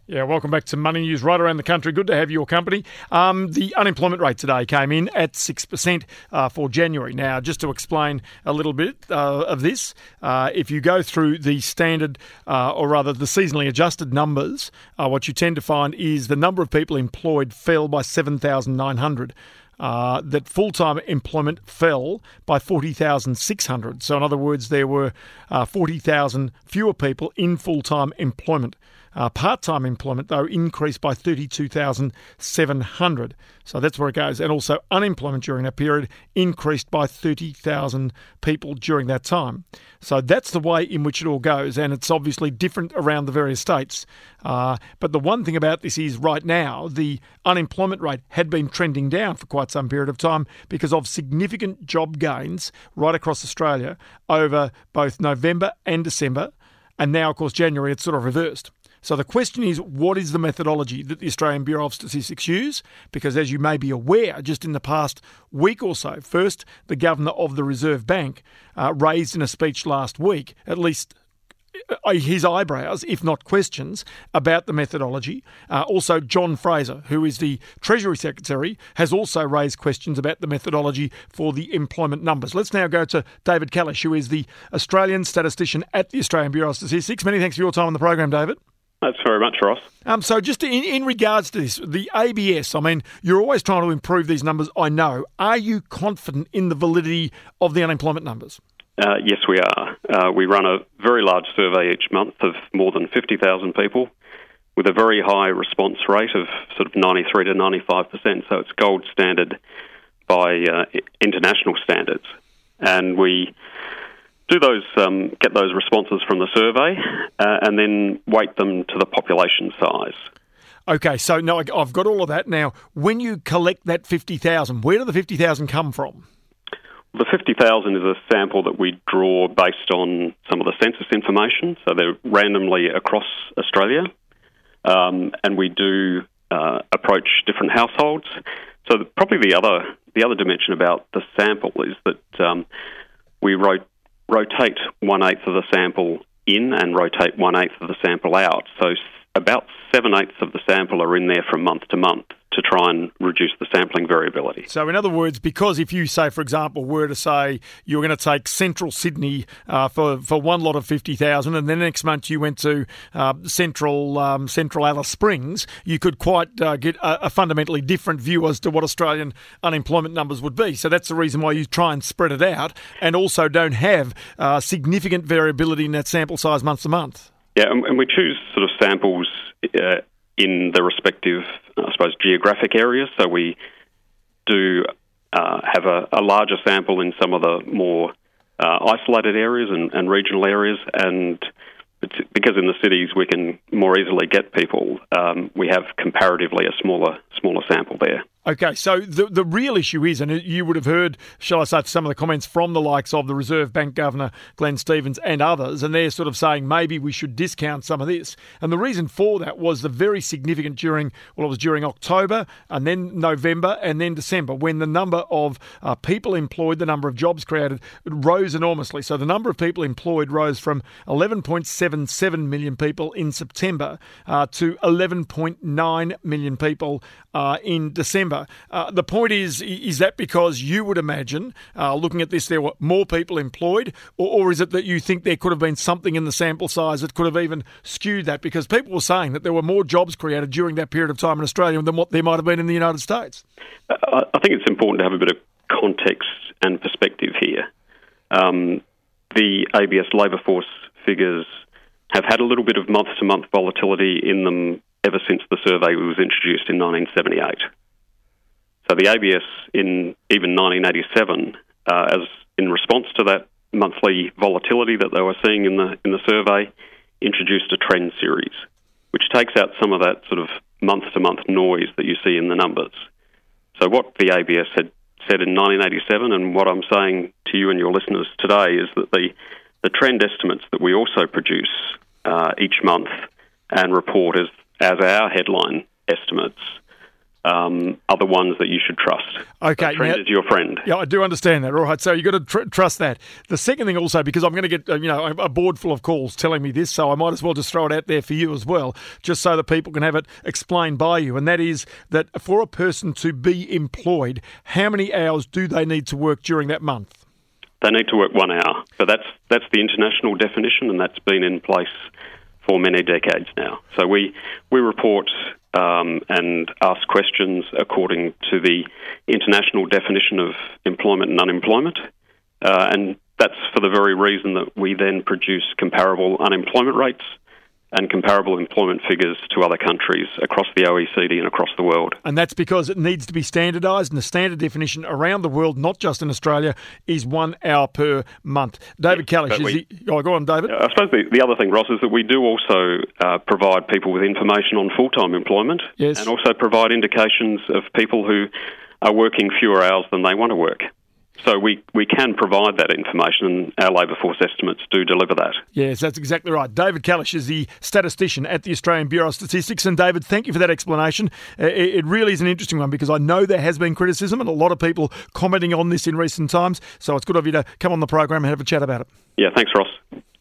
Yeah, welcome back to Money News right around the country. Good to have your company. The unemployment rate today came in at 6% for January. Now, just to explain a little bit of this, if you go through the standard, or rather the seasonally adjusted numbers, what you tend to find is the number of people employed fell by 7,900. That full-time employment fell by 40,600. So in other words, there were 40,000 fewer people in full-time employment. Part-time employment, though, increased by 32,700. So that's where it goes. And also unemployment during that period increased by 30,000 people during that time. So that's the way in which it all goes. And it's obviously different around the various states. But the one thing about this is right now, the unemployment rate had been trending down for quite some period of time because of significant job gains right across Australia over both November and December. And now, of course, January, it's sort of reversed. So the question is, what is the methodology that the Australian Bureau of Statistics use? Because as you may be aware, just in the past week or so, first, the Governor of the Reserve Bank raised in a speech last week, at least his eyebrows, if not questions, about the methodology. Also, John Fraser, who is the Treasury Secretary, has also raised questions about the methodology for the employment numbers. Let's now go to David Kalish, who is the Australian statistician at the Australian Bureau of Statistics. Many thanks for your time on the program, David. Thanks very much, Ross. So just in regards to this, the ABS, I mean, you're always trying to improve these numbers, I know. Are you confident in the validity of the unemployment numbers? Yes, we are. We run a very large survey each month of more than 50,000 people with a very high response rate of sort of 93 to 95%. So it's gold standard by international standards. And we do those, get those responses from the survey and then weight them to the population size. Okay, so no, I've got all of that. Now, when you collect that 50,000, where do the 50,000 come from? The 50,000 is a sample that we draw based on some of the census information, so they're randomly across Australia, and we do approach different households. So probably the other dimension about the sample is that we rotate 1/8 of the sample in and rotate 1/8 of the sample out. So about 7/8 of the sample are in there from month to month to try and reduce the sampling variability. So in other words, because if you say, for example, were to say you're going to take central Sydney for one lot of 50,000 and then next month you went to central Alice Springs, you could quite get a fundamentally different view as to what Australian unemployment numbers would be. So that's the reason why you try and spread it out and also don't have significant variability in that sample size month to month. Yeah, and we choose sort of samples in the respective, I suppose, geographic areas. So we do have a larger sample in some of the more isolated areas and regional areas, and because in the cities we can more easily get people, we have comparatively a smaller sample there. Okay, so the real issue is, and you would have heard, shall I say, some of the comments from the likes of the Reserve Bank Governor Glenn Stevens and others, and they're sort of saying maybe we should discount some of this. And the reason for that was the very significant during October and then November and then December, when the number of people employed, the number of jobs created, rose enormously. So the number of people employed rose from 11.77 million people in September to 11.9 million people in December. The point is that because you would imagine, looking at this, there were more people employed, or is it that you think there could have been something in the sample size that could have even skewed that? Because people were saying that there were more jobs created during that period of time in Australia than what there might have been in the United States. I think it's important to have a bit of context and perspective here. The ABS labour force figures have had a little bit of month-to-month volatility in them ever since the survey was introduced in 1978. So the ABS in even 1987, as in response to that monthly volatility that they were seeing in the survey, introduced a trend series, which takes out some of that sort of month-to-month noise that you see in the numbers. So what the ABS had said in 1987, and what I'm saying to you and your listeners today, is that the trend estimates that we also produce each month and report as our headline estimates are the ones that you should trust. Okay, a friend is your friend. Yeah, I do understand that. All right, so you've got to trust that. The second thing also, because I'm going to get a board full of calls telling me this, so I might as well just throw it out there for you as well, just so that people can have it explained by you, and that is that for a person to be employed, how many hours do they need to work during that month? They need to work 1 hour. So that's the international definition, and that's been in place for many decades now. So we report and ask questions according to the international definition of employment and unemployment, and that's for the very reason that we then produce comparable unemployment rates and comparable employment figures to other countries across the OECD and across the world. And that's because it needs to be standardised, and the standard definition around the world, not just in Australia, is 1 hour per month. David Kalish, go on, David. I suppose the other thing, Ross, is that we do also provide people with information on full-time employment, yes, and also provide indications of people who are working fewer hours than they want to work. So we can provide that information, and our labour force estimates do deliver that. Yes, that's exactly right. David Kalish is the statistician at the Australian Bureau of Statistics. And David, thank you for that explanation. It really is an interesting one, because I know there has been criticism and a lot of people commenting on this in recent times. So it's good of you to come on the program and have a chat about it. Yeah, thanks, Ross.